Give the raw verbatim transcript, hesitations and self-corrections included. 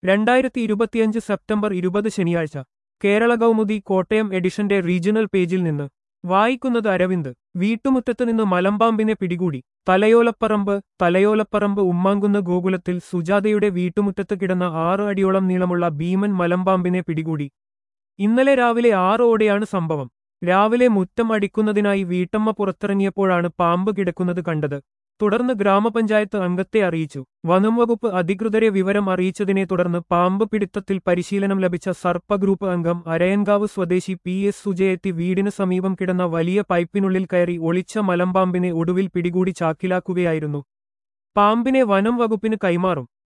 രണ്ടായിരത്തി ഇരുപത്തിയഞ്ച് സെപ്റ്റംബർ ഇരുപത് ശനിയാഴ്ച കേരള കൗമുദി കോട്ടയം എഡിഷന്റെ റീജിയണൽ പേജിൽ നിന്ന് വായിക്കുന്നത് അരവിന്ദ്. വീട്ടുമുറ്റത്ത് നിന്ന് മലമ്പാമ്പിനെ പിടികൂടി. തലയോലപ്പറമ്പ് തലയോലപ്പറമ്പ് ഉമ്മാങ്കുന്ന് ഗോകുലത്തിൽ സുജാതയുടെ വീട്ടുമുറ്റത്ത് കിടന്ന ആറ് അടിയോളം നീളമുള്ള ഭീമൻ മലമ്പാമ്പിനെ പിടികൂടി. ഇന്നലെ രാവിലെ ആറോടെയാണ് സംഭവം. രാവിലെ മുറ്റം അടിക്കുന്നതിനായി വീട്ടമ്മ പുറത്തിറങ്ങിയപ്പോഴാണ് പാമ്പ് കിടക്കുന്നത് കണ്ടത്. തുടർന്ന് ഗ്രാമപഞ്ചായത്ത് അംഗത്തെ അറിയിച്ചു. വനംവകുപ്പ് അധികൃതരെ വിവരം അറിയിച്ചതിനെ തുടർന്ന് പാമ്പ് പിടുത്തത്തിൽ പരിശീലനം ലഭിച്ച സർപ്പ ഗ്രൂപ്പ് അംഗം അരയൻകാവ് സ്വദേശി പി എസ് സുജയെത്തി വീടിന് സമീപം കിടന്ന വലിയ പൈപ്പിനുള്ളിൽ കയറി ഒളിച്ച മലമ്പാമ്പിനെ ഒടുവിൽ പിടികൂടി ചാക്കിലാക്കുകയായിരുന്നു. പാമ്പിനെ വനം വകുപ്പിന് കൈമാറും.